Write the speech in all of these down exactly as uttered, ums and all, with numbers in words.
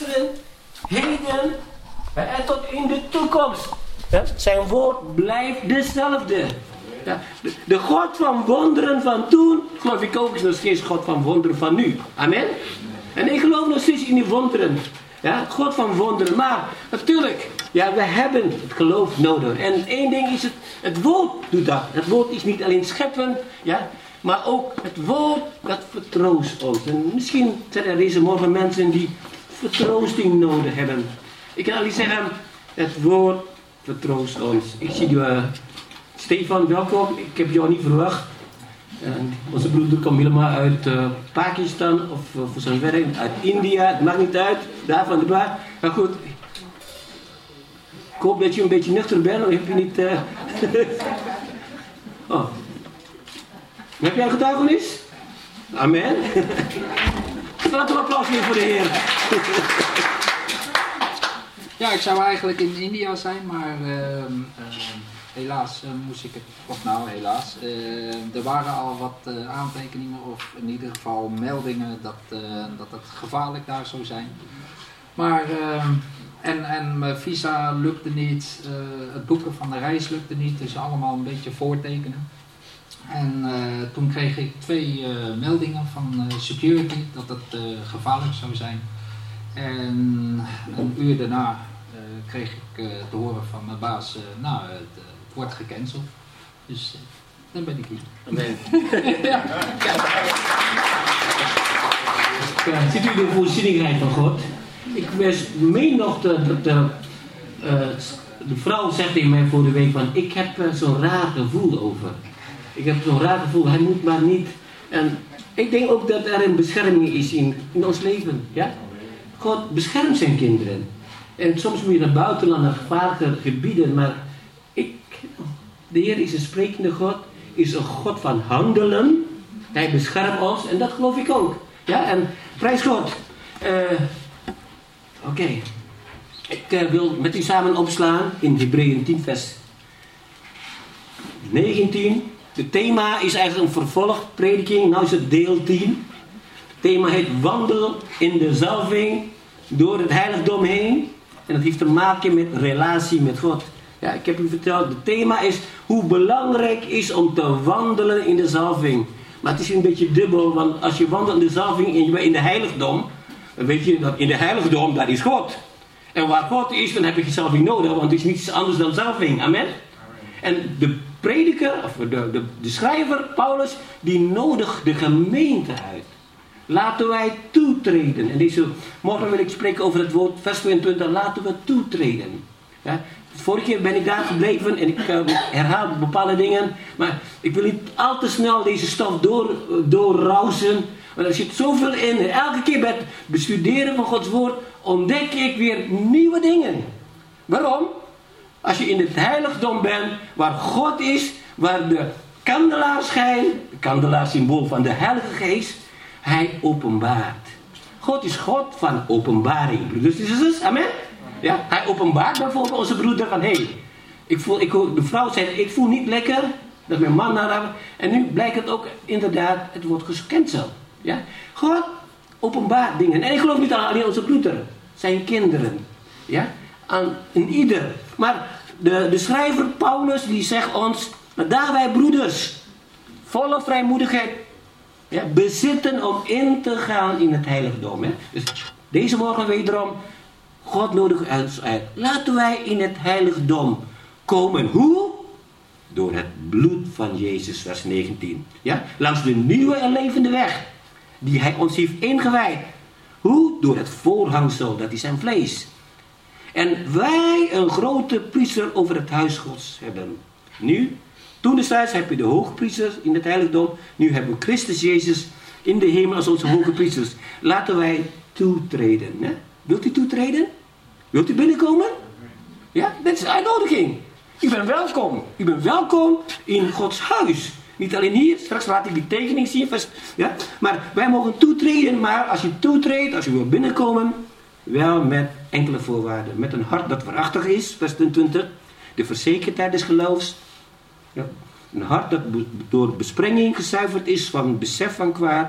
gisteren, heden en tot in de toekomst. Ja, zijn woord blijft dezelfde. Ja, de, de God van wonderen van toen, geloof ik ook, is nog steeds God van wonderen van nu. Amen. En ik geloof nog steeds in die wonderen. Ja, God van wonderen. Maar natuurlijk, ja, we hebben het geloof nodig. En één ding is het, het woord doet dat. Het woord is niet alleen scheppen, ja, maar ook het woord dat vertroost ons. En misschien zijn er deze morgen mensen die vertroosting nodig hebben. Ik kan alleen zeggen, het woord vertroost ons. Ik zie uh, Stefan, welkom. Ik heb jou niet verwacht. En onze broeder komt helemaal uit uh, Pakistan of uh, voor zijn werk uit India. Het maakt niet uit, daar van de waar. Maar goed, ik hoop dat je een beetje nuchter bent. Of heb je niet... Uh... oh. Heb jij een getuigenis? Amen. Laten we een applaus geven voor de Heer. Ja, ik zou eigenlijk in India zijn, maar uh, uh, helaas uh, moest ik het, of nou helaas, uh, er waren al wat uh, aantekeningen of in ieder geval meldingen dat, uh, dat het gevaarlijk daar zou zijn. Maar, uh, en, en mijn visa lukte niet, uh, het boeken van de reis lukte niet, dus allemaal een beetje voortekenen. En uh, toen kreeg ik twee uh, meldingen van uh, security dat het uh, gevaarlijk zou zijn. En een uur daarna uh, kreeg ik uh, te horen van mijn baas, uh, nou het, uh, het wordt gecanceld. Dus uh, dan ben ik hier. Amen. Ja. Ja, ziet u de voorzienigheid van God? Ik meen nog dat de, de, uh, de vrouw zegt tegen mij voor de week van, ik heb uh, zo'n raar gevoel over. Ik heb zo'n raar gevoel, hij moet maar niet. En ik denk ook dat er een bescherming is in, in ons leven. Ja? God beschermt zijn kinderen. En soms moet je naar buiten, naar gevaarlijke gebieden. Maar ik, de Heer is een sprekende God. Is een God van handelen. Hij beschermt ons. En dat geloof ik ook. Ja, en prijs God. Uh, Oké. Okay. Ik uh, wil met u samen opslaan in Hebreeën tien vers negentien. Het thema is eigenlijk een vervolgprediking. Nou is het deel tien. Het thema heet wandel in de zalving door het heiligdom heen. En dat heeft te maken met relatie met God. Ja, ik heb u verteld, het thema is hoe belangrijk is om te wandelen in de zalving. Maar het is een beetje dubbel, want als je wandelt in de zalving en je bent in de heiligdom, dan weet je dat in de heiligdom, daar is God. En waar God is, dan heb je geen zalving nodig, want het is niets anders dan zalving. Amen? En de prediker, of de, de, de schrijver, Paulus, die nodigt de gemeente uit. Laten wij toetreden. En deze morgen wil ik spreken over het woord, vers tweeëntwintig, laten we toetreden. Ja, vorige keer ben ik daar gebleven en ik uh, herhaal bepaalde dingen. Maar ik wil niet al te snel deze stof door, doorrausen. Want er zit zoveel in. En elke keer bij het bestuderen van Gods woord ontdek ik weer nieuwe dingen. Waarom? Als je in het heiligdom bent, waar God is, waar de kandelaar schijnt, de kandelaar symbool van de Heilige Geest, hij openbaart. God is God van openbaring, broeders en zusters, amen? Ja, hij openbaart bijvoorbeeld onze broeder van, hé, hey, ik voel, ik, de vrouw zei, ik voel niet lekker, dat mijn man naar en nu blijkt het ook inderdaad, het wordt gecanceld. Ja? God openbaart dingen. En ik geloof niet alleen onze broeder, zijn kinderen. Ja? Aan een ieder. Maar de, de schrijver Paulus die zegt ons, maar daar wij broeders volle vrijmoedigheid ja, bezitten om in te gaan in het heiligdom. Hè? Dus deze morgen wederom, God nodigt ons uit. Laten wij in het heiligdom komen. Hoe? Door het bloed van Jezus, vers negentien. Ja? Langs de nieuwe en levende weg die hij ons heeft ingewijd. Hoe? Door het voorhangsel, dat is zijn vlees. En wij een grote priester over het huis Gods hebben. Nu, toen destijds heb je de hoogpriesters in het heiligdom. Nu hebben we Christus Jezus in de hemel als onze hoge priesters. Laten wij toetreden. Hè? Wilt u toetreden? Wilt u binnenkomen? Ja, dat is de uitnodiging. U bent welkom. U bent welkom in Gods huis. Niet alleen hier, straks laat ik die tekening zien. Ja? Maar wij mogen toetreden, maar als je toetreedt, als je wil binnenkomen, wel met enkele voorwaarden. Met een hart dat waarachtig is, vers twintig. De verzekerdheid des geloofs. Ja. Een hart dat door besprenging gezuiverd is van besef van kwaad.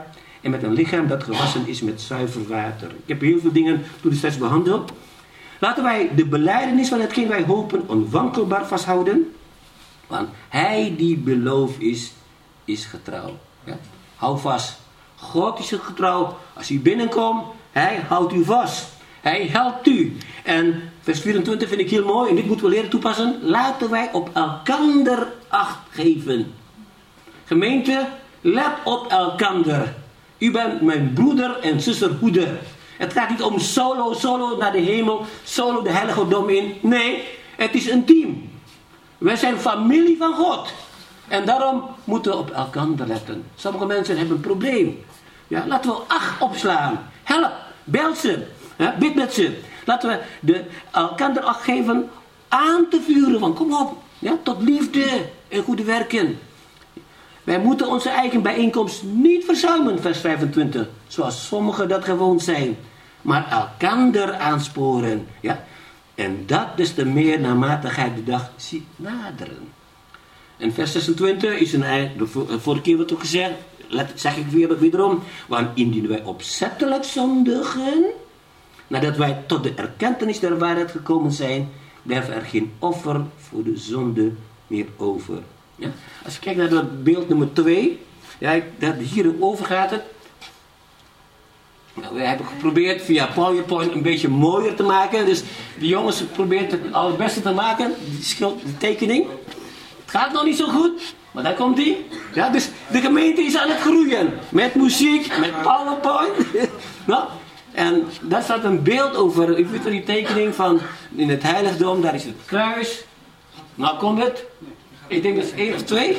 en met een lichaam dat gewassen is met zuiver water. Ik heb heel veel dingen toen destijds behandeld. Laten wij de belijdenis van hetgeen wij hopen onwankelbaar vasthouden. Want hij die beloofd is, is getrouw. Ja? Hou vast. God is getrouw. Als u binnenkomt, hij houdt u vast. Hij helpt u. En vers vierentwintig vind ik heel mooi. En dit moeten we leren toepassen. Laten wij op elkander acht geven. Gemeente, let op elkander. U bent mijn broeder en zusterhoeder. Het gaat niet om solo, solo naar de hemel. Solo de heilige dom in. Nee, het is een team. Wij zijn familie van God. En daarom moeten we op elkander letten. Sommige mensen hebben een probleem. Ja, laten we acht opslaan. Help, bel ze. Ja, bid met ze. Laten we de, elkander acht geven aan te vuren. Van kom op, ja, tot liefde en goede werken. Wij moeten onze eigen bijeenkomst niet verzuimen, vers vijfentwintig. Zoals sommigen dat gewoon zijn. Maar elkander aansporen. Ja. En dat des te meer naarmate gij de dag ziet naderen. En vers zesentwintig is een, de vorige keer wat ook gezegd. Let, zeg ik weer wederom. Want indien wij opzettelijk zondigen, nadat wij tot de erkentenis der waarheid gekomen zijn, blijft er geen offer voor de zonde meer over. Ja? Als je kijkt naar dat beeld nummer twee, ja, dat hierover gaat het. Nou, wij hebben geprobeerd via PowerPoint een beetje mooier te maken. Dus de jongens proberen het allerbeste te maken. Die, schild, die tekening. Het gaat nog niet zo goed. Maar daar komt die. Ja, dus de gemeente is aan het groeien. Met muziek, met PowerPoint. Nou, en daar staat een beeld over. U weet wel die tekening van in het heiligdom. Daar is het kruis. Nou komt het. Ik denk dat het één of twee.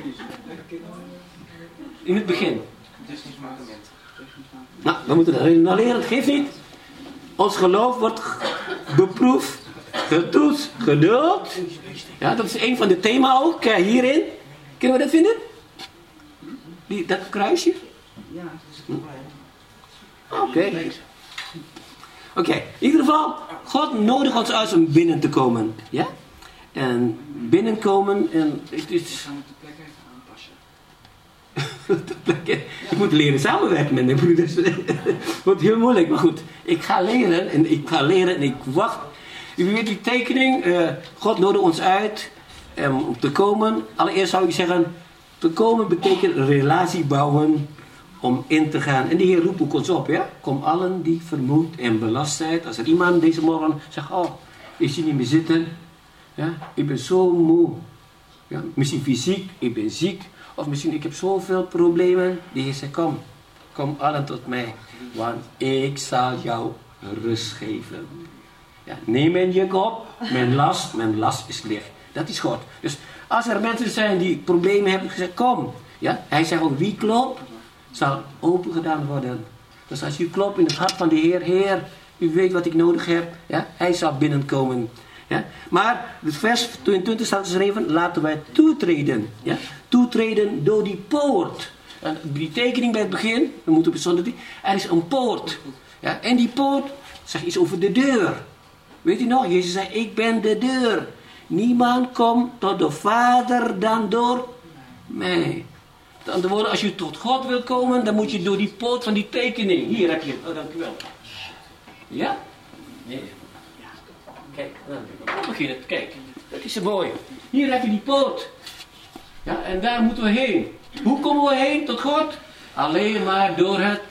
In het begin. Nou, we moeten dat nog leren. Het geeft niet. Ons geloof wordt beproefd, getoetst, geduld. Ja, dat is een van de thema's ook. Kijk, hierin. Kunnen we dat vinden? Die, dat kruisje? Ja, dat is een probleem. Oké. Okay. Oké, okay. In ieder geval, God nodigt ons uit om binnen te komen. Ja? En binnenkomen, en het is... Ik ga de plek even aanpassen. Ik moet leren samenwerken met mijn broeders. Het wordt heel moeilijk, maar goed. Ik ga leren en ik ga leren en ik wacht. U weet die tekening, uh, God nodigt ons uit um, om te komen. Allereerst zou ik zeggen, te komen betekent een relatie bouwen om in te gaan. En die Heer roept ook ons op, ja. Kom allen die vermoeid en belast zijn. Als er iemand deze morgen zegt, oh, ik zie niet meer zitten. Ja, ik ben zo moe. Ja, misschien fysiek, ik ben ziek. Of misschien, ik heb zoveel problemen. Die Heer zegt, kom. Kom allen tot mij. Want ik zal jou rust geven. Ja, neem mijn juk op. Mijn last, mijn last is licht. Dat is God. Dus als er mensen zijn die problemen hebben, gezegd, kom. Ja, hij zegt ook, wie klopt, zal open gedaan worden. Dus als u klopt in het hart van de Heer, Heer, u weet wat ik nodig heb. Ja, hij zal binnenkomen. Ja? Maar het vers tweeëntwintig staat geschreven, laten wij toetreden. Ja? Toetreden door die poort. En die tekening bij het begin, we moeten bijzonder die, er is een poort. Ja? En die poort zegt iets over de deur. Weet u nog, Jezus zei, ik ben de deur. Niemand komt tot de Vader dan door mij. Met andere woorden, als je tot God wilt komen, dan moet je door die poort van die tekening. Hier heb je het, oh, dank u wel. Ja? Nee. Kijk, dan begin het. Kijk, dat is zo mooi. Hier heb je die poort. Ja, en daar moeten we heen. Hoe komen we heen tot God? Alleen maar door het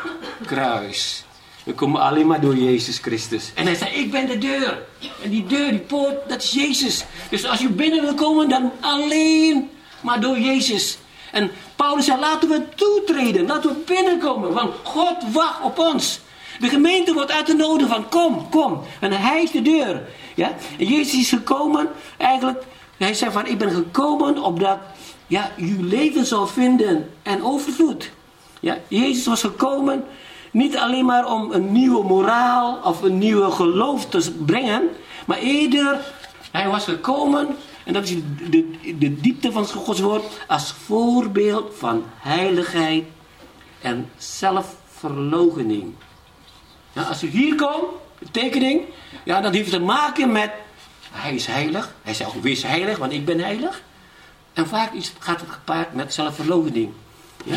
kruis. We komen alleen maar door Jezus Christus. En hij zei, ik ben de deur. En die deur, die poort, dat is Jezus. Dus als je binnen wil komen, dan alleen maar door Jezus. En Paulus zei, laten we toetreden. Laten we binnenkomen. Want God wacht op ons. De gemeente wordt uitgenodigd van kom, kom. En hij is de deur. Ja? En Jezus is gekomen, eigenlijk, hij zei van ik ben gekomen opdat ja, uw leven zal vinden en overvloed. Ja? Jezus was gekomen niet alleen maar om een nieuwe moraal of een nieuwe geloof te brengen. Maar eerder, hij was gekomen, en dat is de, de, de diepte van Gods woord, als voorbeeld van heiligheid en zelfverloochening. Ja, als u hier komt, de tekening, ja, dan heeft het te maken met, hij is heilig. Hij zegt ook, wees heilig, want ik ben heilig. En vaak is, gaat het gepaard met zelfverloochening. Ja?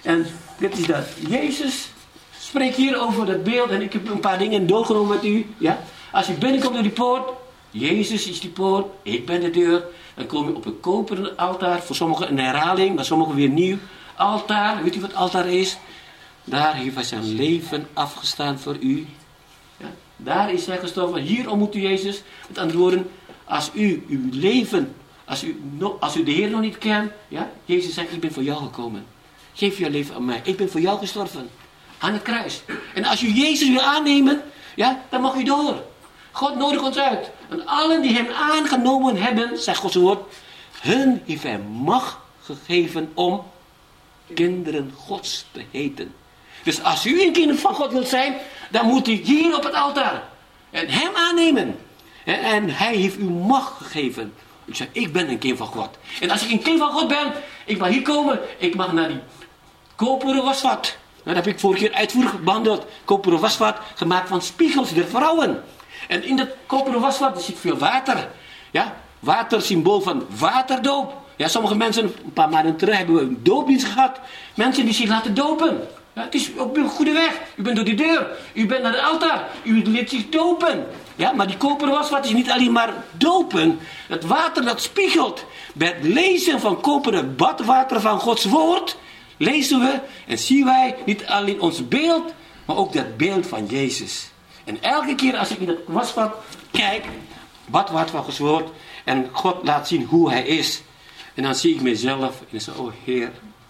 En dit is dat. Jezus spreekt hier over dat beeld. En ik heb een paar dingen doorgenomen met u. Ja? Als je binnenkomt door die poort. Jezus is die poort. Ik ben de deur. Dan kom je op een koperen altaar. Voor sommigen een herhaling. Maar sommigen weer nieuw. Altaar. Weet u wat altaar is? Daar heeft hij zijn leven afgestaan voor u. Ja? Daar is hij gestorven. Hier ontmoet u Jezus. Met andere woorden. Als u uw leven. Als u, als u de Heer nog niet kent. Ja? Jezus zegt, ik ben voor jou gekomen. Geef je leven aan mij. Ik ben voor jou gestorven. Aan het kruis. En als u Jezus wil aannemen. Ja, dan mag u door. God nodigt ons uit. En allen die hem aangenomen hebben. Zegt Gods woord. Hun heeft hij macht gegeven om kinderen Gods te heten. Dus als u een kind van God wilt zijn. Dan moet u hier op het altaar. En hem aannemen. En, en hij heeft u macht gegeven. Ik zeg, ik ben een kind van God. En als ik een kind van God ben. Ik mag hier komen. Ik mag naar die koperen wasvat. Dat heb ik vorige keer uitvoerig behandeld. Koperen wasvat gemaakt van spiegels der vrouwen. En in dat koperen wasvat zit veel water. Ja, water symbool van waterdoop. Ja, sommige mensen, een paar maanden terug hebben we een doopdienst gehad. Mensen die zich laten dopen. Ja, het is op een goede weg. U bent door die deur. U bent naar het altaar. U liet zich dopen. Ja, maar die koperen wasvat is niet alleen maar dopen. Het water dat spiegelt. Bij het lezen van koperen badwater van Gods woord. Lezen we en zien wij niet alleen ons beeld. Maar ook dat beeld van Jezus. En elke keer als ik in dat wasvat kijk. Badwater van Gods woord. En God laat zien hoe hij is. En dan zie ik mezelf. En ik zeg, oh Heer.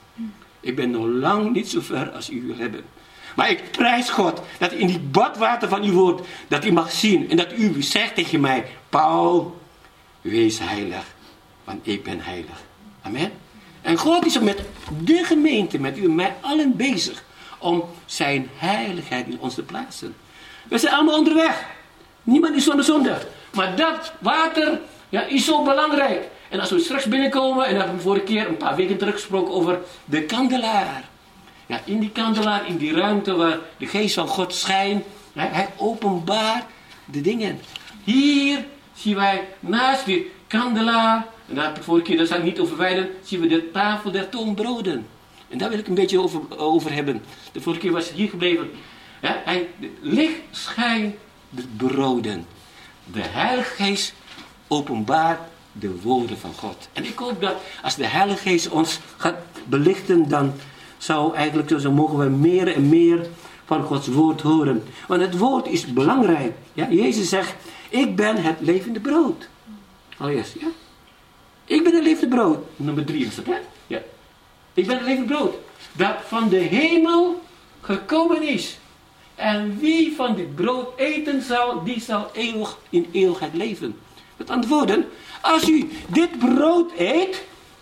Ik ben nog lang niet zo ver als u wil hebben. Maar ik prijs God dat in die badwater van uw woord, dat u mag zien. En dat u zegt tegen mij, Paul, wees heilig. Want ik ben heilig. Amen. En God is met de gemeente, met u en mij allen bezig. Om zijn heiligheid in ons te plaatsen. We zijn allemaal onderweg. Niemand is zonder zonde. Maar dat water ja, is zo belangrijk. En als we straks binnenkomen, en dat hebben we vorige keer een paar weken terug gesproken over de kandelaar. Ja, in die kandelaar, in die ruimte waar de geest van God schijnt. Hij, hij openbaart de dingen. Hier zien wij naast die kandelaar, en daar heb ik vorige keer, daar zal ik niet over wijden, zien we de tafel der toonbroden. En daar wil ik een beetje over, over hebben. De vorige keer was het hier gebleven. Ja, hij, de licht schijnt de broden. De Heilige Geest openbaart de woorden van God. En ik hoop dat als de Heilige Geest ons gaat belichten, dan zou eigenlijk zo mogen we meer en meer van Gods woord horen. Want het woord is belangrijk. Ja, Jezus zegt, ik ben het levende brood. Oh yes, ja. Ik ben het levende brood. Nummer drie is dat, hè? Ja. Ik ben het levende brood. Dat van de hemel gekomen is. En wie van dit brood eten zal, die zal eeuwig in eeuwigheid leven. Met andere woorden, als u dit brood eet,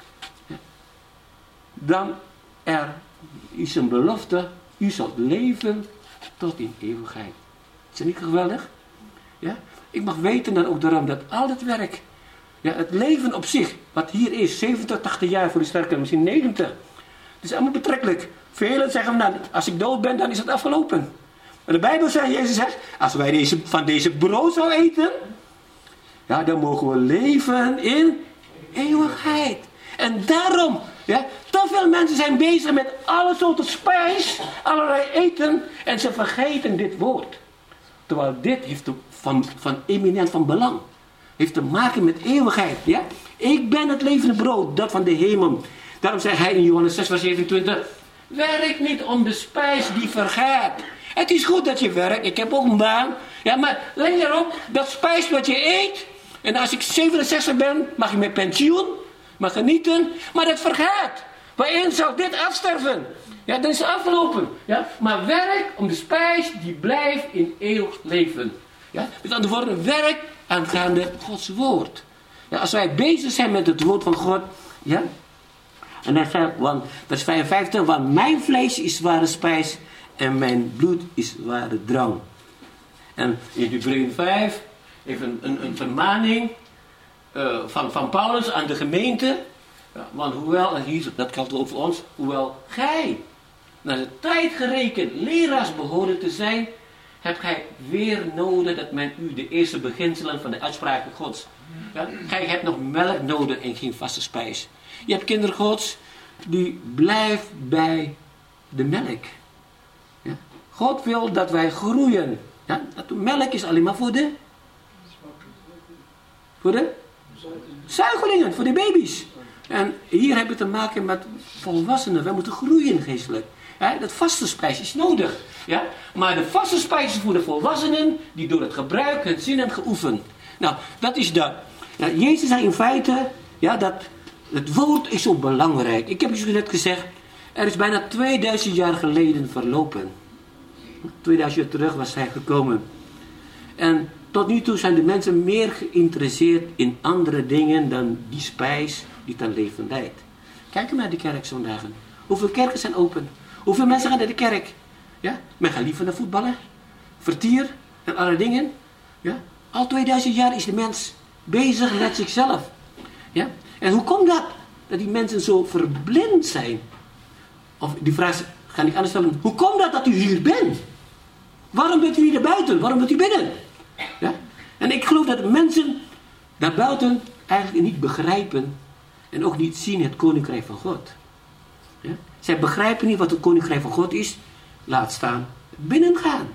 dan er is een belofte, u zult leven tot in eeuwigheid. Is dat niet geweldig? Ja? Ik mag weten dan ook daarom dat al het werk, ja, het leven op zich, wat hier is, zeventig, tachtig jaar voor de sterke, misschien negentig. Het is allemaal betrekkelijk. Velen zeggen, nou, als ik dood ben, dan is het afgelopen. Maar de Bijbel zegt, Jezus zegt, als wij deze, van deze brood zouden eten, ja, dan mogen we leven in eeuwigheid. En daarom, ja, te veel mensen zijn bezig met alle soorten spijs, allerlei eten, en ze vergeten dit woord. Terwijl dit heeft van, van eminent van belang. Heeft te maken met eeuwigheid. Ja? Ik ben het levende brood, dat van de hemel. Daarom zei hij in Johannes zes vers zevenentwintig, werk niet om de spijs die vergaat. Het is goed dat je werkt, ik heb ook een baan. Ja, maar let erop, dat spijs wat je eet. En als ik zevenenzestig ben, mag je met pensioen. Mag genieten. Maar dat vergaat. Waarin zal dit afsterven? Ja, dan is het afgelopen. Ja? Maar werk om de spijs die blijft in eeuwig leven. Ja? Met andere woorden, werk aangaande Gods woord. Ja, als wij bezig zijn met het woord van God. Ja? En dan zegt, want, vers vijfenvijftig, want mijn vlees is ware spijs. En mijn bloed is ware drank. En in Hebreeën vijf, even een, een, een vermaning uh, van, van Paulus aan de gemeente. Ja, want hoewel, en hier, dat geldt ook voor ons, hoewel gij naar de tijd gerekend leraars behoren te zijn, hebt gij weer nodig dat men u de eerste beginselen van de uitspraken Gods. Ja, gij hebt nog melk nodig en geen vaste spijs. Je hebt kinderen Gods, die blijft bij de melk. Ja? God wil dat wij groeien. Ja? Dat melk is alleen maar voor de... Voor de... zuigelingen, voor de baby's. En hier hebben we te maken met volwassenen. Wij moeten groeien geestelijk. Ja? Dat vaste spijs is nodig. Ja? Maar de vaste spijs is voor de volwassenen die door het gebruik hun zin hebben geoefend. Nou, dat is dat. Ja, Jezus zei in feite, ja, dat het woord is zo belangrijk. Ik heb u net gezegd, er is bijna tweeduizend jaar geleden verlopen. tweeduizend jaar terug was hij gekomen. En tot nu toe zijn de mensen meer geïnteresseerd in andere dingen dan die spijs die ten leven leidt. Kijk maar naar de kerk zondagen. Hoeveel kerken zijn open? Hoeveel mensen gaan naar de kerk? Ja? Men gaat liever naar voetballen, vertier en alle dingen. Ja? Al tweeduizend jaar is de mens bezig met zichzelf. Ja? En hoe komt dat? Dat die mensen zo verblind zijn. Of die vraag ga ik anders stellen. Hoe komt dat dat u hier bent? Waarom bent u niet naar buiten? Waarom bent u binnen? Ja? En ik geloof dat mensen daarbuiten eigenlijk niet begrijpen en ook niet zien het koninkrijk van God. Ja? Zij begrijpen niet wat het koninkrijk van God is. Laat staan binnengaan.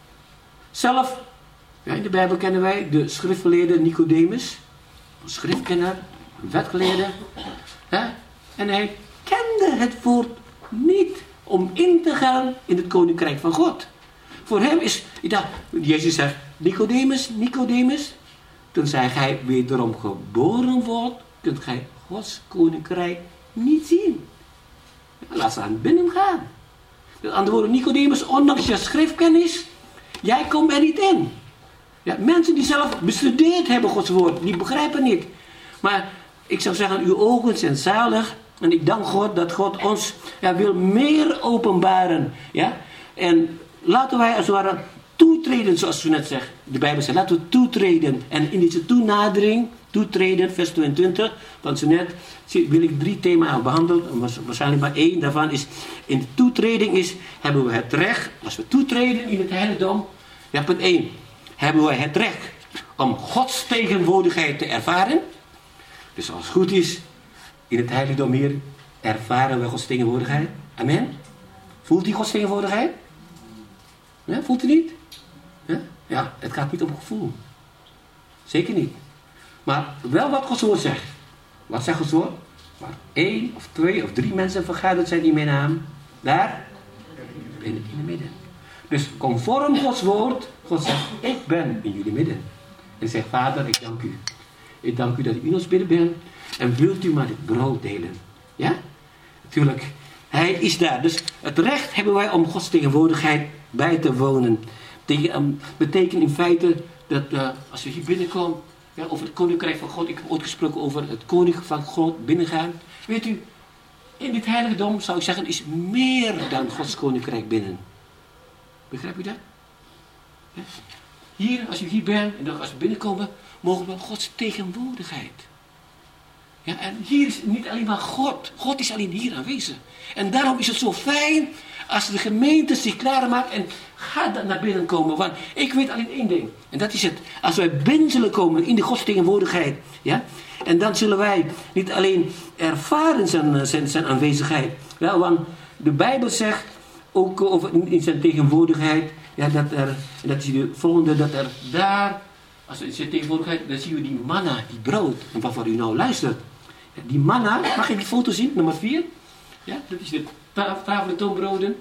Zelf, ja, in de Bijbel kennen wij de schriftgeleerde Nicodemus. Een schriftkenner, een wetgeleerde. Ja? En hij kende het woord niet om in te gaan in het koninkrijk van God. Voor hem is, ik dacht, Jezus zegt, Nicodemus, Nicodemus, tenzij gij wederom geboren wordt, kunt gij Gods koninkrijk niet zien. Ja, laat ze aan binnen gaan. Met andere woorden, Nicodemus, ondanks je schriftkennis, jij komt er niet in. Ja, mensen die zelf bestudeerd hebben Gods woord, die begrijpen niet. Maar ik zou zeggen, uw ogen zijn zalig. En ik dank God dat God ons ja, wil meer openbaren. Ja? En laten wij als het ware toetreden, zoals u net zegt. De Bijbel zegt, laten we toetreden. En in deze toenadering, toetreden, vers tweeëntwintig, van zo net wil ik drie thema's behandelen. Waarschijnlijk maar één daarvan is, in de toetreding is, hebben we het recht, als we toetreden in het heiligdom, ja, punt één, hebben we het recht om Gods tegenwoordigheid te ervaren. Dus als het goed is, in het heiligdom hier ervaren we Gods tegenwoordigheid. Amen. Voelt u Gods tegenwoordigheid? Ja, voelt u niet? Ja? Ja, het gaat niet om gevoel. Zeker niet. Maar wel wat Gods woord zegt. Wat zegt Gods woord? Waar één of twee of drie mensen vergaderd zijn in mijn naam, daar ben ik in het midden. Dus conform Gods woord, God zegt, ik ben in jullie midden. En zegt, Vader, ik dank u. Ik dank u dat u in ons midden bent. En wilt u maar dit brood delen. Ja? Natuurlijk, hij is daar. Dus het recht hebben wij om Gods tegenwoordigheid bij te wonen. Tegen, um, betekent in feite dat uh, als we hier binnenkomen, ja, over het koninkrijk van God. Ik heb ooit gesproken over het koninkrijk van God binnengaan. Weet u, in dit heiligdom zou ik zeggen, is meer dan Gods koninkrijk binnen. Begrijp u dat? Ja? Hier, als u hier bent en dan als we binnenkomen, mogen we Gods tegenwoordigheid. Ja, en hier is niet alleen maar God. God is alleen hier aanwezig. En daarom is het zo fijn als de gemeente zich klaarmaakt en gaat naar binnen komen. Want ik weet alleen één ding. En dat is het. Als wij binnen zullen komen in de Gods tegenwoordigheid. Ja, en dan zullen wij niet alleen ervaren zijn, zijn, zijn aanwezigheid. Ja, want de Bijbel zegt ook over in zijn tegenwoordigheid. Ja, dat er, en dat is de volgende, dat er daar, als we in zijn tegenwoordigheid, dan zien we die manna, die brood. En waarvoor u nou luistert. Ja, die manna, mag je die foto zien, nummer vier? Ja, dat is de tafel en toonbroden.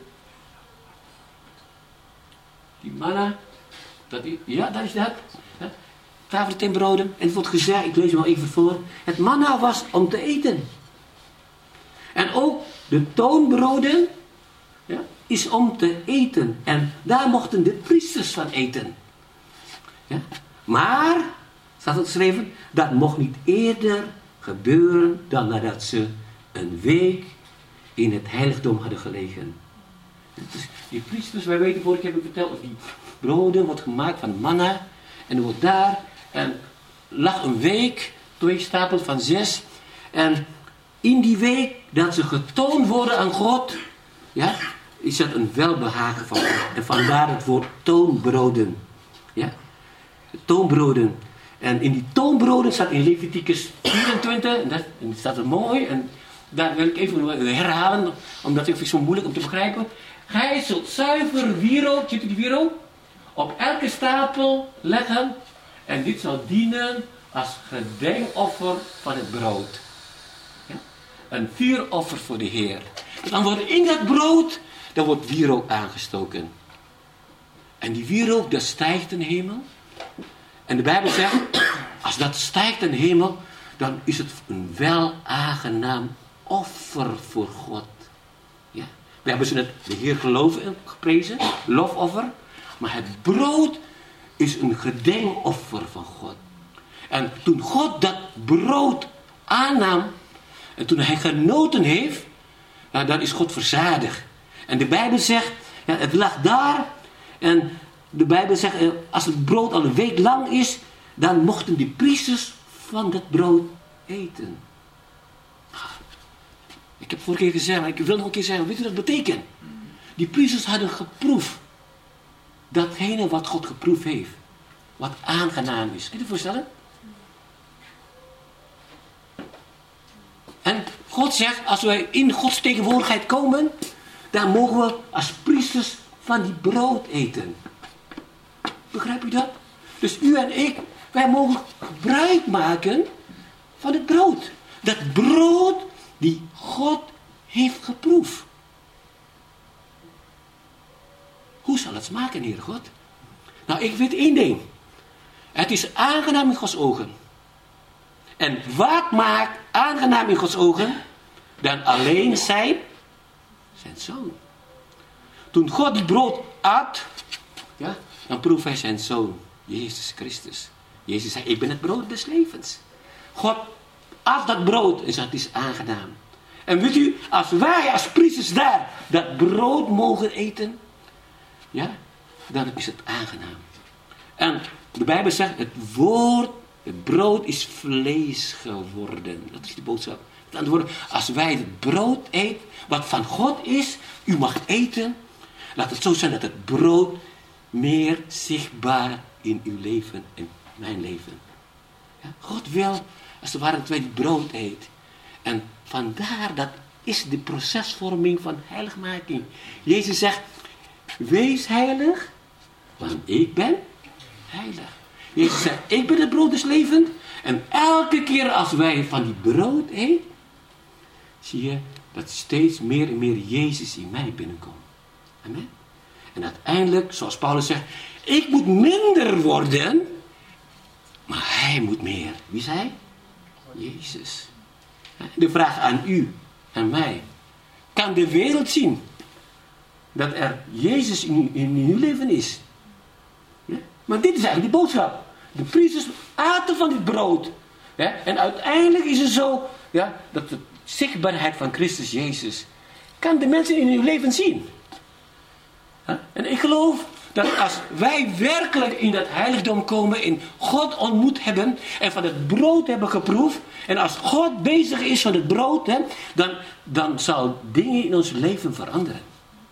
Die manna, dat is, ja, dat is dat. Ja, tafel en toonbroden. En het wordt gezegd, ik lees hem al even voor. Het manna was om te eten. En ook de toonbroden, ja, is om te eten. En daar mochten de priesters van eten. Ja? Maar, staat het geschreven, dat mocht niet eerder gebeuren dan nadat ze een week in het heiligdom hadden gelegen. Dus die priesters, wij weten, vorige keer heb ik verteld, of die broden wordt gemaakt van manna. En er wordt daar, en lag een week, twee stapels van zes. En in die week dat ze getoond worden aan God, ja, is dat een welbehagen van God. En vandaar het woord toonbroden. Ja? Toonbroden. En in die toonbroden staat in Leviticus vierentwintig, en dat en staat er mooi, en Daar wil ik even herhalen, omdat het zo moeilijk om te begrijpen. Gij zult zuiver wierook, ziet u die wierook, op elke stapel leggen. En dit zal dienen als gedenkoffer van het brood. Ja? Een vuuroffer voor de Heer. Dan wordt in dat brood, dan wordt wierook aangestoken. En die wierook, dat stijgt in de hemel. En de Bijbel zegt, als dat stijgt in de hemel, dan is het een wel aangenaam offer voor God. Ja. We hebben ze net de Heer geloven geprezen, lofoffer. Maar het brood is een gedenkoffer van God. En toen God dat brood aannam, en toen hij genoten heeft, ja, dan is God verzadigd. En de Bijbel zegt, ja, het lag daar. En de Bijbel zegt, als het brood al een week lang is, dan mochten die priesters van dat brood eten. Ik heb vorige keer gezegd, maar ik wil nog een keer zeggen, weet je wat dat betekent? Die priesters hadden geproefd. Datgene wat God geproefd heeft. Wat aangenaam is. Kun je je voorstellen? En God zegt, als wij in Gods tegenwoordigheid komen, dan mogen we als priesters van die brood eten. Begrijp je dat? Dus u en ik, wij mogen gebruik maken van het brood. Dat brood die God heeft geproefd. Hoe zal het smaken, Heer God? Nou, ik weet één ding. Het is aangenaam in Gods ogen. En wat maakt aangenaam in Gods ogen? Dan alleen zijn, zijn zoon. Toen God die brood at, ja, dan proefde hij zijn zoon, Jezus Christus. Jezus zei, ik ben het brood des levens. God at dat brood en zei, het is aangenaam. En weet u, als wij als priesters daar dat brood mogen eten, ja, dan is het aangenaam. En de Bijbel zegt, het woord, het brood is vlees geworden. Dat is de boodschap. Met andere woorden, als wij het brood eten, wat van God is, u mag eten, laat het zo zijn dat het brood meer zichtbaar in uw leven en mijn leven. Ja, God wil, als het ware, dat wij het brood eten. En vandaar, dat is de procesvorming van heiligmaking. Jezus zegt, wees heilig, want ik ben heilig. Jezus zegt, ik ben het brood des levens. En elke keer als wij van die brood eten, zie je dat steeds meer en meer Jezus in mij binnenkomt. Amen. En uiteindelijk, zoals Paulus zegt, ik moet minder worden, maar hij moet meer. Wie is hij? Jezus. De vraag aan u en mij. Kan de wereld zien dat er Jezus in, in uw leven is? Ja? Maar dit is eigenlijk de boodschap. De priesters aten van dit brood. Ja? En uiteindelijk is het zo, ja, dat de zichtbaarheid van Christus Jezus kan de mensen in uw leven zien. Ja? En ik geloof dat als wij werkelijk in dat heiligdom komen, in God ontmoet hebben en van het brood hebben geproefd, en als God bezig is van het brood, hè, dan, dan zal dingen in ons leven veranderen.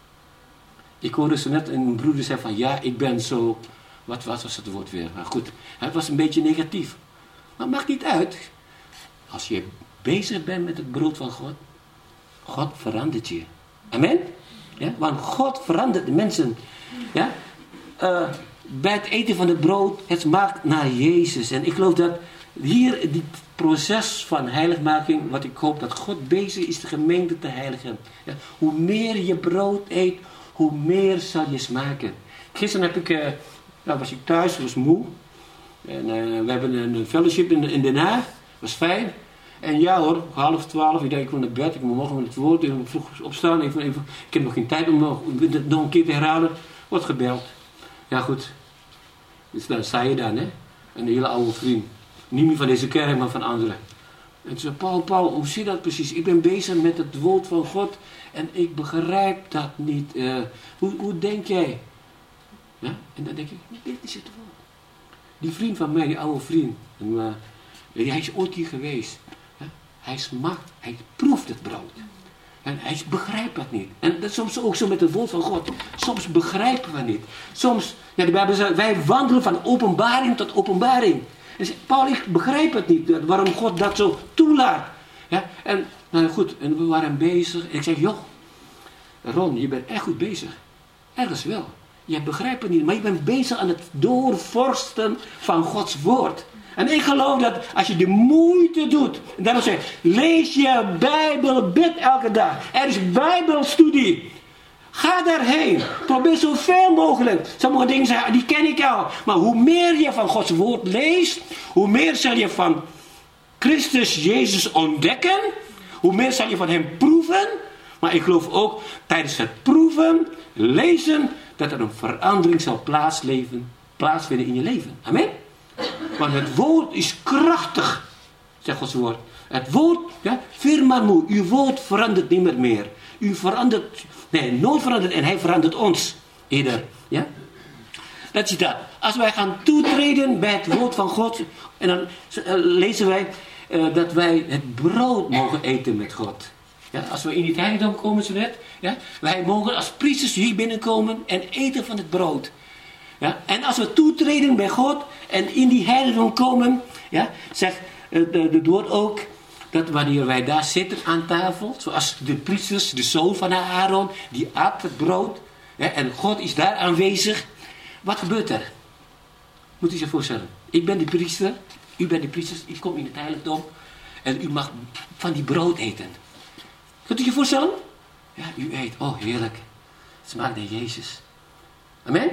Ik hoorde zo net een broeder zeggen van, ja, ik ben zo, wat was het woord weer? Maar goed, het was een beetje negatief. Maar maakt niet uit. Als je bezig bent met het brood van God, God verandert je. Amen? Ja? Want God verandert de mensen. Ja? Uh, bij het eten van het brood, het smaakt naar Jezus. En ik geloof dat hier dit proces van heiligmaking, wat ik hoop dat God bezig is de gemeente te heiligen. Ja? Hoe meer je brood eet, hoe meer zal je smaken. Gisteren heb ik, uh, nou was ik thuis, was moe. En uh, we hebben een fellowship in, in Den Haag. Was fijn. En ja hoor, half twaalf, ik denk ik wil naar bed, ik moet morgen met het woord, ik moet vroeg opstaan, even, even, ik heb nog geen tijd om nog, nog een keer te herhalen. Wordt gebeld. Ja goed, dus dan sta je dan, hè. Een hele oude vriend. Niet meer van deze kerk, maar van anderen. En toen zei Paul, Paul, hoe zit dat precies? Ik ben bezig met het woord van God en ik begrijp dat niet. Uh, hoe, hoe denk jij? Ja? En dan denk ik, dit is het woord. Die vriend van mij, die oude vriend, en, uh, hij is ooit hier geweest. Ja? Hij smakt, hij proeft het brood. En hij begrijpt het niet. En dat is soms ook zo met het woord van God. Soms begrijpen we niet. Soms, ja, de Bijbel zegt, wij wandelen van openbaring tot openbaring. En zegt, Paul, ik begrijp het niet. Waarom God dat zo toelaat. Ja? En Nou goed, en we waren bezig. En ik zeg, joh, Ron, je bent echt goed bezig. Ergens wel. Je begrijpt het niet, maar je bent bezig aan het doorvorsten van Gods woord. En ik geloof dat als je de moeite doet, en daarom zeg ik, lees je Bijbel, bid elke dag. Er is Bijbelstudie. Ga daarheen. Probeer zoveel mogelijk. Sommige dingen zeggen, die ken ik al. Maar hoe meer je van Gods woord leest, hoe meer zal je van Christus Jezus ontdekken. Hoe meer zal je van hem proeven. Maar ik geloof ook tijdens het proeven, lezen, dat er een verandering zal plaatsleven, plaatsvinden in je leven. Amen. Want het woord is krachtig, zegt Gods woord. Het woord, ja, firmanu, uw woord verandert niet meer meer. U verandert, nee, nooit verandert en hij verandert ons. Eerder, ja. Dat is dat. Als wij gaan toetreden bij het woord van God, en dan uh, lezen wij uh, dat wij het brood mogen eten met God. Ja, als we in het heiligdom komen, zo net, ja, wij mogen als priesters hier binnenkomen en eten van het brood. Ja, en als we toetreden bij God en in die heiligdom komen, ja, zegt uh, het woord ook dat wanneer wij daar zitten aan tafel, zoals de priesters, de zoon van Aaron, die at het brood, ja, en God is daar aanwezig, wat gebeurt er? Moet u zich voorstellen, ik ben de priester, u bent de priester, ik kom in het heiligdom en u mag van die brood eten. Kunt u je voorstellen? Ja, u eet, oh heerlijk, het smaakt naar Jezus. Amen?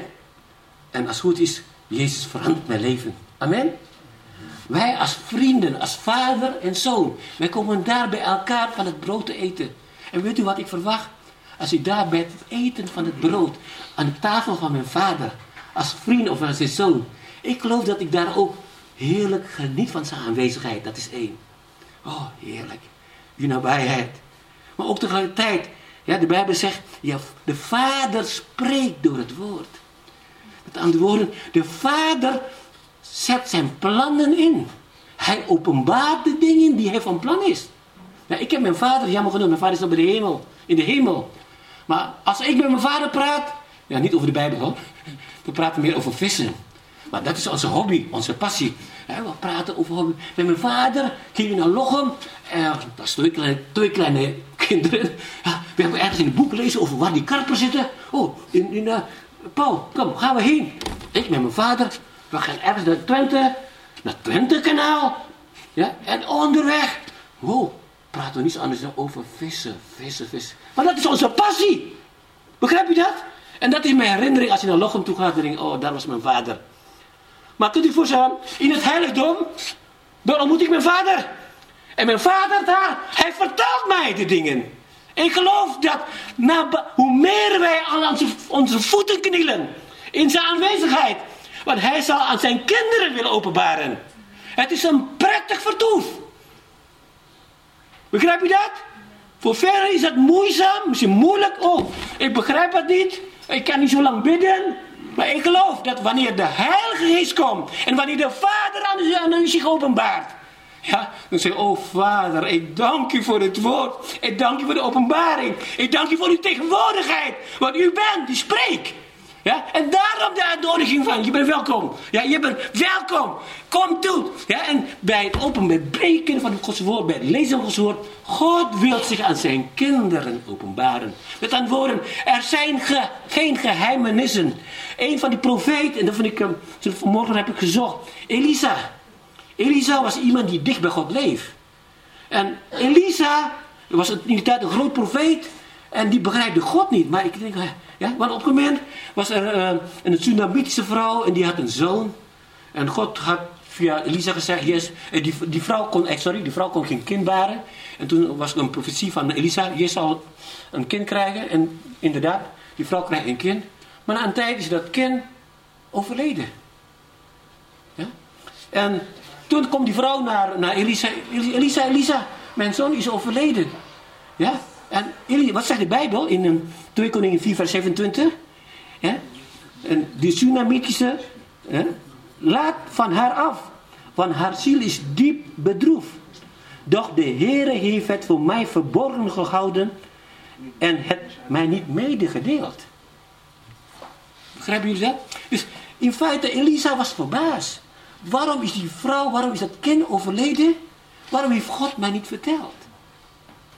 En als het goed is, Jezus verandert mijn leven. Amen? Wij als vrienden, als vader en zoon, wij komen daar bij elkaar van het brood te eten. En weet u wat ik verwacht? Als ik daar bij het eten van het brood, aan de tafel van mijn vader, als vriend of als zijn zoon, ik geloof dat ik daar ook heerlijk geniet van zijn aanwezigheid. Dat is één. Oh, heerlijk. Uw nabijheid. Maar ook tegelijkertijd, ja, de Bijbel zegt, ja, de vader spreekt door het woord. Met andere woorden, de vader zet zijn plannen in. Hij openbaart de dingen die hij van plan is. Ja, ik heb mijn vader, jammer genoeg, mijn vader is nog bij de hemel, in de hemel. Maar als ik met mijn vader praat, ja, niet over de Bijbel hoor, we praten meer over vissen. Maar dat is onze hobby, onze passie. Ja, we praten over hobby. Met mijn vader gingen we naar Lochem. Uh, dat is twee kleine, twee kleine kinderen. Ja, we hebben ergens in een boek gelezen over waar die karpen zitten. Oh, in, in uh, Paul, kom, gaan we heen. Ik met mijn vader, we gaan ergens naar Twente, naar Twente-kanaal. Ja, en onderweg, wow, praten we niets anders dan over vissen, vissen, vissen. Maar dat is onze passie. Begrijp je dat? En dat is mijn herinnering als je naar Lochem toe gaat en denk, oh, daar was mijn vader. Maar kunt u voorstellen, in het heiligdom, dan ontmoet ik mijn vader. En mijn vader daar, hij vertelt mij de dingen. Ik geloof dat na, hoe meer wij aan onze, onze voeten knielen, in zijn aanwezigheid, want hij zal aan zijn kinderen willen openbaren. Het is een prettig vertoef. Begrijp je dat? Voor velen is dat moeizaam, misschien moeilijk. Oh, ik begrijp het niet. Ik kan niet zo lang bidden. Maar ik geloof dat wanneer de Heilige Geest komt en wanneer de Vader aan u, aan u zich openbaart, ja, dan zeg je, oh Vader, ik dank u voor het woord. Ik dank u voor de openbaring. Ik dank u voor uw tegenwoordigheid. Want u bent die spreekt. Ja, en daarom de uitnodiging van, je bent welkom. Ja, je bent welkom. Kom toe. Ja, en bij het openbreken van Gods woord, bij het lezen van Gods woord, God wil zich aan zijn kinderen openbaren. Met andere woorden, er zijn ge, geen geheimenissen. Een van die profeten, en dat vind ik, um, vanmorgen heb ik gezocht, Elisa. Elisa was iemand die dicht bij God leeft. En Elisa was in die tijd een groot profeet. En die begrijpte God niet. Maar ik denk, ja, want op een moment was er uh, een Tsunamitische vrouw en die had een zoon. En God had via Elisa gezegd, yes, die, die, vrouw kon, sorry, die vrouw kon geen kind baren. En toen was er een profetie van Elisa, je zal een kind krijgen. En inderdaad, die vrouw krijgt een kind. Maar na een tijd is dat kind overleden. Ja? En toen komt die vrouw naar, naar Elisa. Elisa, Elisa, mijn zoon is overleden. Ja? En wat zegt de Bijbel in twee Koningen vier vers zevenentwintig? Ja? En die Tsunamitische, ja? Laat van haar af, want haar ziel is diep bedroefd. Doch de Heere heeft het voor mij verborgen gehouden en het mij niet medegedeeld. Begrijpen jullie dat? Dus in feite, Elisa was verbaasd. Waarom is die vrouw, waarom is dat kind overleden? Waarom heeft God mij niet verteld?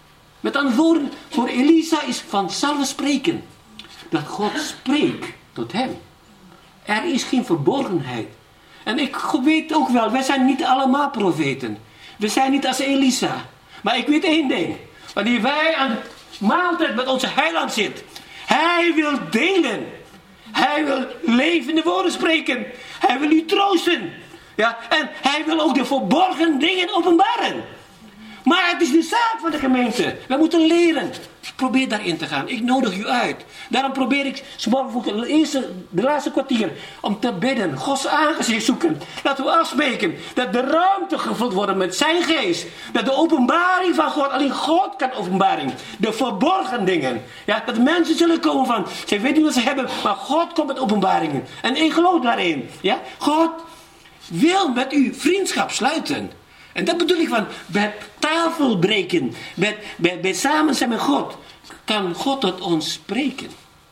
Met andere woorden, voor Elisa is vanzelfsprekend dat God spreekt tot hem. Er is geen verborgenheid. En ik weet ook wel, wij zijn niet allemaal profeten. We zijn niet als Elisa. Maar ik weet één ding. Wanneer wij aan de maaltijd met onze heiland zitten. Hij wil delen. Hij wil levende woorden spreken. Hij wil u troosten. Ja, en hij wil ook de verborgen dingen openbaren. Maar het is de zaak van de gemeente. We moeten leren. Probeer daarin te gaan. Ik nodig u uit. Daarom probeer ik de, eerste, de laatste kwartier om te bidden. Gods aangezicht zoeken. Laten we afspreken dat de ruimte gevuld wordt met zijn geest. Dat de openbaring van God, alleen God kan openbaring. De verborgen dingen. Ja, dat mensen zullen komen van, ze weten niet wat ze hebben, maar God komt met openbaringen. En ik geloof daarin. Ja, God wil met u vriendschap sluiten. En dat bedoel ik van, bij tafel breken, bij, bij, bij samen zijn met God, kan God tot ons spreken.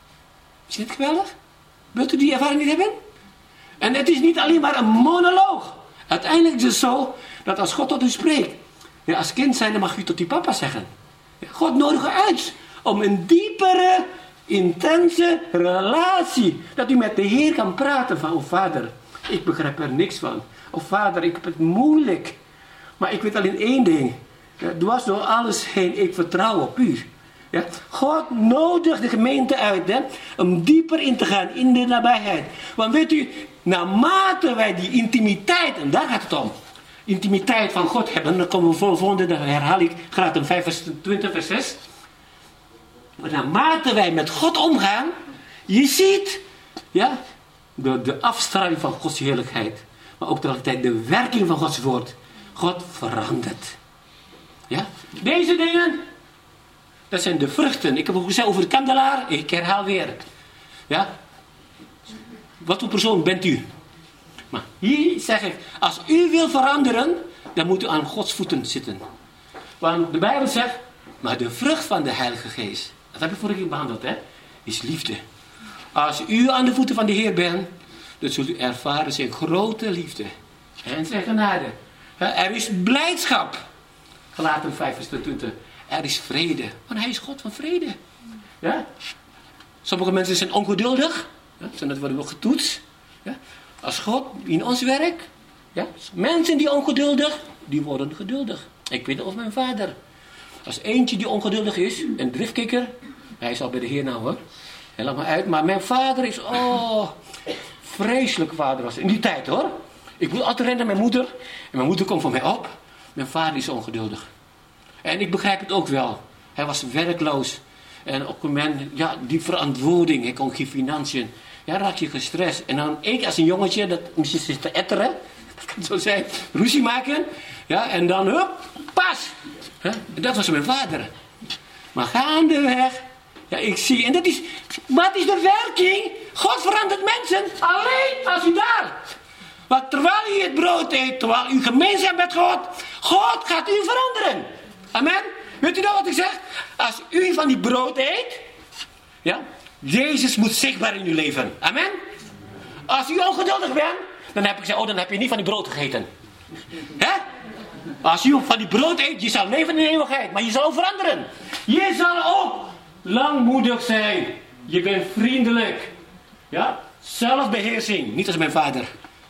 Is dit geweldig? Wilt u die ervaring niet hebben? En het is niet alleen maar een monoloog. Uiteindelijk is het zo, dat als God tot u spreekt, ja, als kind zijn, dan mag u tot die papa zeggen. Ja, God nodigt u uit om een diepere, intense relatie, dat u met de Heer kan praten van, oh vader, ik begrijp er niks van. Oh vader, ik heb het moeilijk. Maar ik weet alleen één ding. Ja, dwars door alles heen, ik vertrouw op u. Ja? God nodigt de gemeente uit, hè, om dieper in te gaan in de nabijheid. Want weet u, naarmate wij die intimiteit, en daar gaat het om, intimiteit van God hebben, dan komen we voor volgende, dan herhaal ik Galaten vijf vers twintig vers zes. Maar naarmate wij met God omgaan, je ziet, ja, de, de afstraling van Gods heerlijkheid, maar ook tegelijkertijd de werking van Gods woord. God verandert. Ja? Deze dingen, dat zijn de vruchten. Ik heb ook gezegd over de kandelaar. Ik herhaal weer. Ja? Wat voor persoon bent u? Maar hier zeg ik, als u wil veranderen, dan moet u aan Gods voeten zitten. Want de Bijbel zegt, maar de vrucht van de Heilige Geest, dat heb ik vorige keer behandeld, hè, is liefde. Als u aan de voeten van de Heer bent, dan zult u ervaren zijn grote liefde en zijn genade. Er is blijdschap. Galaten vijf vers twintig. Er is vrede. Want hij is God van vrede. Ja? Sommige mensen zijn ongeduldig. Ja? Dat worden we getoetst. Ja? Als God in ons werkt. Ja? Mensen die ongeduldig, die worden geduldig. Ik weet het over mijn vader. Als eentje die ongeduldig is, een driftkikker. Hij is al bij de Heer nou hoor. Hij laat me uit. Maar mijn vader is, oh, vreselijke vader was in die tijd hoor. Ik moet altijd rennen naar mijn moeder. En mijn moeder komt voor mij op. Mijn vader is ongeduldig. En ik begrijp het ook wel. Hij was werkloos. En op een moment, ja, die verantwoording. Hij kon geen financiën. Ja, raak je gestrest. En dan ik als een jongetje, dat misschien zit te etteren. Dat kan zo zijn. Ruzie maken. Ja, en dan, hup, pas. Huh? En dat was mijn vader. Maar gaandeweg. Ja, ik zie. En dat is, wat is de werking? God verandert mensen. Alleen als u daar. Want terwijl u het brood eet, terwijl u gemeen bent met God, God gaat u veranderen. Amen. Weet u nou wat ik zeg? Als u van die brood eet, ja, Jezus moet zichtbaar in uw leven. Amen. Als u ongeduldig bent, dan heb ik gezegd, oh, dan heb je niet van die brood gegeten. Hè? Als u van die brood eet, je zal leven in de eeuwigheid, maar je zal ook veranderen. Je zal ook langmoedig zijn. Je bent vriendelijk. Ja? Zelfbeheersing. Niet als mijn vader.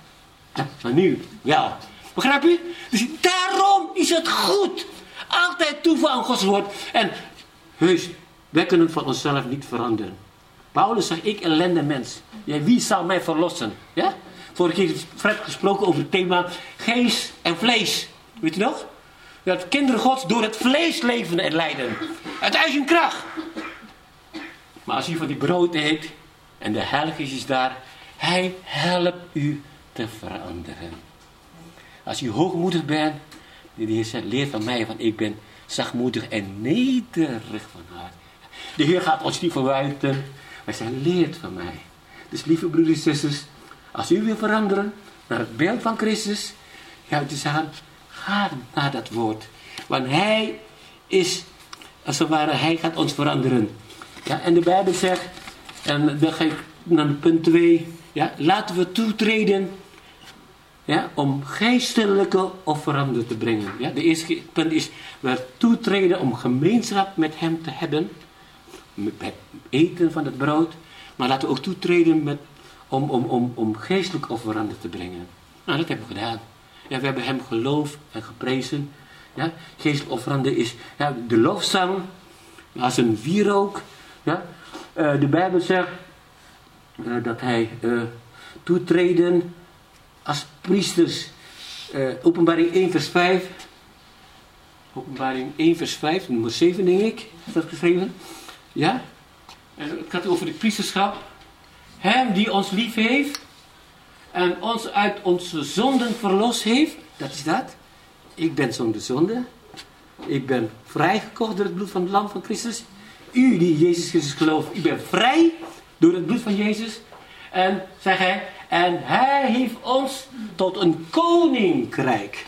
Maar nu, ja. Begrijp u? Dus daarom is het goed. Altijd toevallen aan Gods woord. En heus, wij kunnen het van onszelf niet veranderen. Paulus zegt, ik ellende mens. Ja, wie zal mij verlossen? Ja? Vorige keer heeft Fred gesproken over het thema geest en vlees. Weet u nog? Dat kinderen Gods door het vlees leven en lijden. Uit eigen kracht. Maar als u van die brood eet en de Heilige Geest is daar, hij helpt u te veranderen. Als u hoogmoedig bent, de Heer zegt, leer van mij, want ik ben zachtmoedig en nederig van hart. De Heer gaat ons niet verwijten, maar hij leert van mij. Dus lieve broeders en zusters, als u wil veranderen naar het beeld van Christus, ja, te zeggen, ga naar dat woord. Want hij is, als het ware, hij gaat ons veranderen. Ja, en de Bijbel zegt, en dan ga ik naar punt twee, ja, laten we toetreden Ja, om geestelijke offeranden te brengen. Ja, de eerste punt is, we toetreden om gemeenschap met hem te hebben. Met het eten van het brood. Maar laten we ook toetreden met, om, om, om, om geestelijke offeranden te brengen. Nou, dat hebben we gedaan. Ja, we hebben hem geloofd en geprezen. Ja, geestelijke offeranden is ja, de lofzang. Als een wierook. Ja. Uh, de Bijbel zegt uh, dat hij uh, toetreden als priesters. Uh, openbaring één vers vijf. Openbaring één vers vijf, nummer zeven denk ik. Is dat geschreven? Ja. En het gaat over het priesterschap. Hem die ons lief heeft. En ons uit onze zonden verlost heeft. Dat is dat. Ik ben zonder zonde. Ik ben vrijgekocht door het bloed van het lam van Christus. U die Jezus Christus gelooft. U bent vrij door het bloed van Jezus. En zeg hij. En hij heeft ons tot een koninkrijk.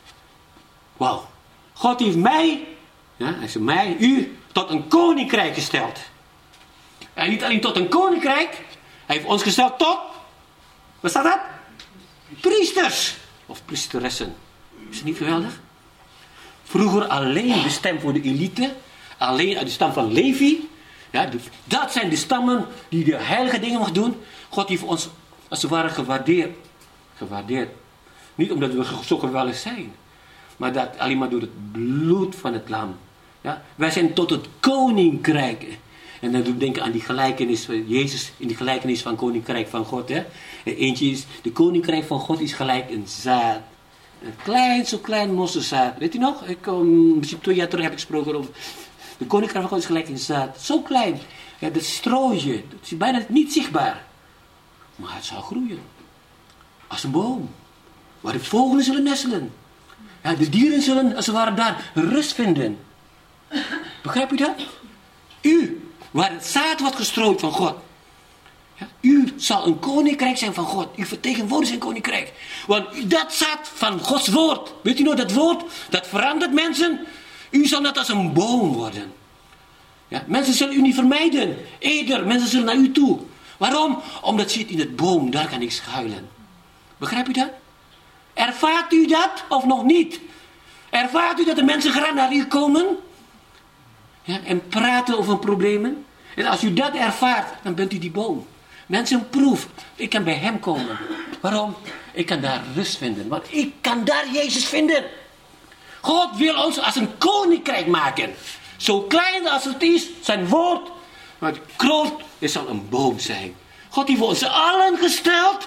Wauw. God heeft mij. Ja, hij zegt mij. U tot een koninkrijk gesteld. En niet alleen tot een koninkrijk. Hij heeft ons gesteld tot. Wat staat dat? Priesters. Of priesteressen. Is het niet geweldig? Vroeger alleen bestemd voor de elite. Alleen uit de stam van Levi. Ja, dat zijn de stammen die de heilige dingen mag doen. God heeft ons als het ware gewaardeerd. Gewaardeerd. Niet omdat we zo geweldig zijn. Maar dat alleen maar door het bloed van het lam. Ja, wij zijn tot het koninkrijk. En dan doe ik denken aan die gelijkenis van Jezus. In die gelijkenis van koninkrijk van God. Hè. Eentje is, de koninkrijk van God is gelijk een zaad. Een klein, zo klein mosterdzaad. Weet u nog? Ik, um, misschien twee jaar terug heb ik gesproken over. De koninkrijk van God is gelijk een zaad. Zo klein. Ja, dat strooitje. Dat is bijna niet zichtbaar. Maar het zal groeien. Als een boom. Waar de vogelen zullen nestelen. Ja, de dieren zullen als het ware daar rust vinden. Begrijp u dat? U, waar het zaad wordt gestrooid van God. Ja, u zal een koninkrijk zijn van God. U vertegenwoordigt zijn koninkrijk. Want dat zaad van Gods woord. Weet u nog, dat woord, dat verandert mensen. U zal net als een boom worden. Ja, mensen zullen u niet vermijden. Eerder, mensen zullen naar u toe. Waarom? Omdat zit in het boom, daar kan ik schuilen. Begrijp u dat? Ervaart u dat of nog niet? Ervaart u dat de mensen graag naar u komen? Ja, en praten over problemen? En als u dat ervaart, dan bent u die boom. Mensen, proef. Ik kan bij hem komen. Waarom? Ik kan daar rust vinden. Want ik kan daar Jezus vinden. God wil ons als een koninkrijk maken. Zo klein als het is, zijn woord. Maar groot, het zal een boom zijn. God heeft ons allen gesteld.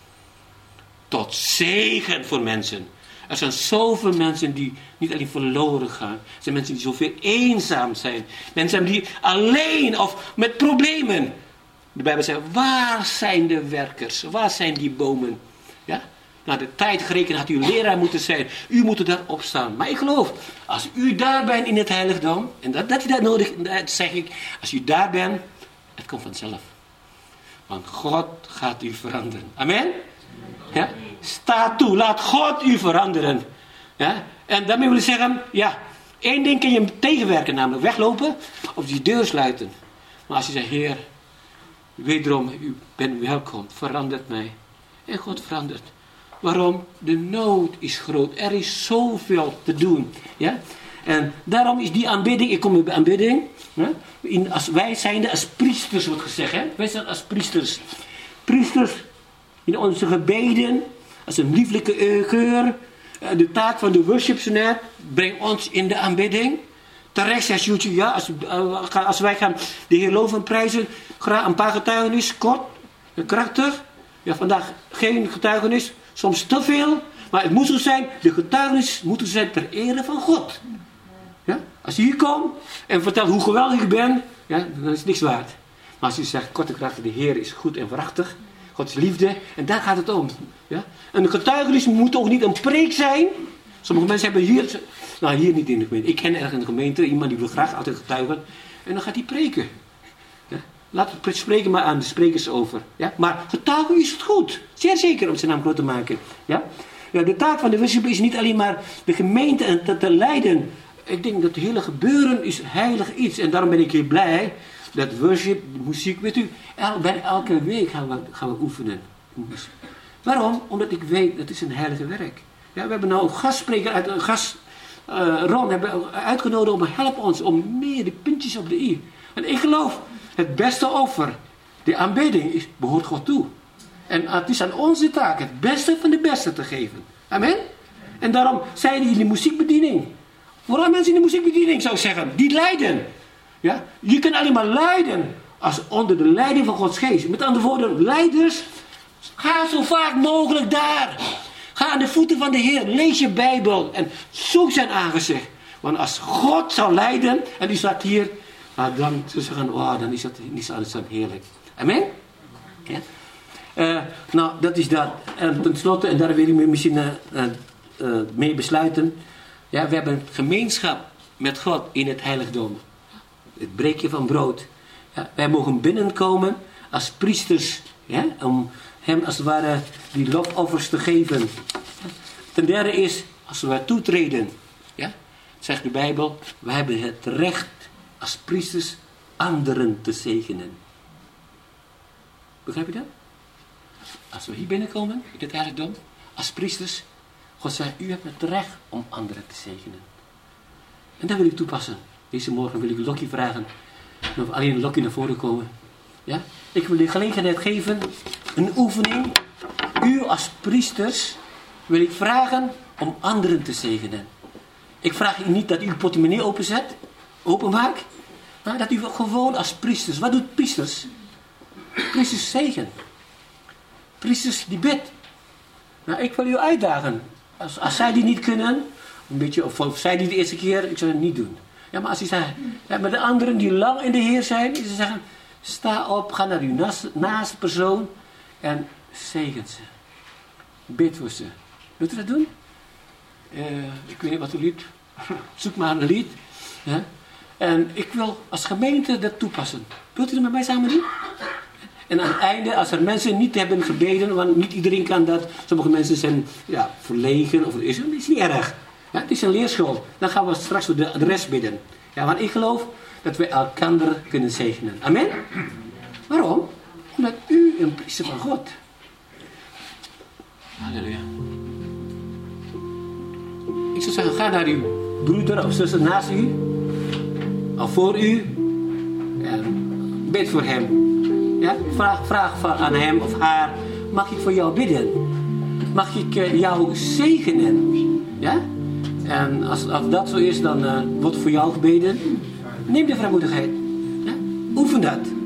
Tot zegen voor mensen. Er zijn zoveel mensen die niet alleen verloren gaan. Er zijn mensen die zoveel eenzaam zijn. Mensen die alleen of met problemen. De Bijbel zegt, waar zijn de werkers? Waar zijn die bomen? Ja? Naar de tijd gerekend had u leraar moeten zijn. U moet er daar opstaan. Maar ik geloof, als u daar bent in het heiligdom. En dat, dat je dat nodig, dat zeg ik. Als u daar bent, het komt vanzelf. Want God gaat u veranderen. Amen? Ja? Sta toe, laat God u veranderen. Ja? En daarmee wil ik zeggen, ja, één ding kun je hem tegenwerken, namelijk weglopen of die deur sluiten. Maar als je zegt, Heer, wederom, u bent welkom, verandert mij. En God verandert. Waarom? De nood is groot. Er is zoveel te doen. Ja? En daarom is die aanbidding, ik kom bij aanbidding. Ja? In, als wij zijnde als priesters wordt gezegd. Hè? Wij zijn als priesters. Priesters in onze gebeden. Als een lieflijke geur. De taak van de worshipsnaar brengt ons in de aanbidding. Terecht zegt Sjoerdje, ja, als, als wij gaan de Heer loven en prijzen. Graag een paar getuigenissen, kort, krachtig. Ja, vandaag geen getuigenis. Soms te veel, maar het moet zo zijn, de getuigenis moeten zijn ter ere van God. Ja? Als je hier komt en vertelt hoe geweldig ik ben, ja, dan is het niks waard. Maar als je zegt, kort en krachtig, de Heer is goed en waarachtig, God is liefde, en daar gaat het om. Ja? En de getuigenis moet ook niet een preek zijn. Sommige mensen hebben hier, nou hier niet in de gemeente, ik ken ergens in de gemeente, iemand die wil graag altijd getuigen, en dan gaat hij preken. Ja? Laat het spreken maar aan de sprekers over. Ja? Maar getuigen is het goed. Zeer zeker om zijn naam groot te maken. Ja? Ja, de taak van de worship is niet alleen maar de gemeente te, te leiden. Ik denk dat het hele gebeuren is heilig iets. En daarom ben ik heel blij dat worship, muziek, weet u, el, bij elke week gaan we, gaan we oefenen. Waarom? Omdat ik weet, het is een heilige werk. Ja, we hebben nou een gastspreker uit een gast, uh, Ron, hebben uitgenodigd om help ons om meer de puntjes op de i. En ik geloof, het beste offer, de aanbidding, is, behoort God toe. En het is aan onze taak het beste van de beste te geven. Amen? En daarom zijn die in de muziekbediening. Vooral mensen in de muziekbediening zou ik zeggen, die lijden. Ja? Je kunt alleen maar lijden als onder de leiding van Gods geest. Met andere woorden, leiders, ga zo vaak mogelijk daar. Ga aan de voeten van de Heer, lees je Bijbel en zoek zijn aangezicht. Want als God zal leiden, en die staat hier, nou dan ze zeggen, oh, dan is dat niet zo heerlijk. Amen? Ja? Uh, nou, dat is dat. En tenslotte, en daar wil ik misschien uh, uh, uh, mee besluiten. Ja, we hebben gemeenschap met God in het heiligdom. Het breken van brood. Ja, wij mogen binnenkomen als priesters. Ja, om hem als het ware die lofoffers te geven. Ten derde is, als we toetreden. Ja, zegt de Bijbel, we hebben het recht als priesters anderen te zegenen. Begrijp je dat? Als we hier binnenkomen, in dit heiligdom, als priesters, God zegt, u hebt het recht om anderen te zegenen. En dat wil ik toepassen. Deze morgen wil ik Lokkie vragen, of alleen Lokkie naar voren komen. Ja? Ik wil de gelegenheid geven, een oefening. U als priesters wil ik vragen om anderen te zegenen. Ik vraag u niet dat u uw portemonnee openzet, openmaakt, maar dat u gewoon als priesters, wat doet priesters? Priesters zegen. Priesters die bidt. Nou, ik wil u uitdagen. Als, als zij die niet kunnen, een beetje, of, of zij die de eerste keer, ik zou het niet doen. Ja, maar als u zegt, ja, maar de anderen die lang in de Heer zijn, ze zeggen, sta op, ga naar uw naast, naaste persoon en zegen ze. Bid voor ze. Wilt u dat doen? Uh, ik weet niet wat u lied. Zoek maar een lied. Ja? En ik wil als gemeente dat toepassen. Wilt u dat met mij samen doen? En aan het einde, als er mensen niet hebben gebeden, want niet iedereen kan dat. Sommige mensen zijn ja, verlegen, of is, is niet erg. Ja, het is een leerschool. Dan gaan we straks de, de rest bidden. Ja, want ik geloof dat we elkaar kunnen zegenen. Amen? Waarom? Omdat u een priester van God. Halleluja. Ik zou zeggen, ga naar uw broeder of zuster naast u. Of voor u. En bid voor hem. Ja, vraag, vraag aan hem of haar, mag ik voor jou bidden? Mag ik uh, jou zegenen? Ja? En als, als dat zo is, dan uh, wordt voor jou gebeden. Neem de vrijmoedigheid. Ja? Oefen dat.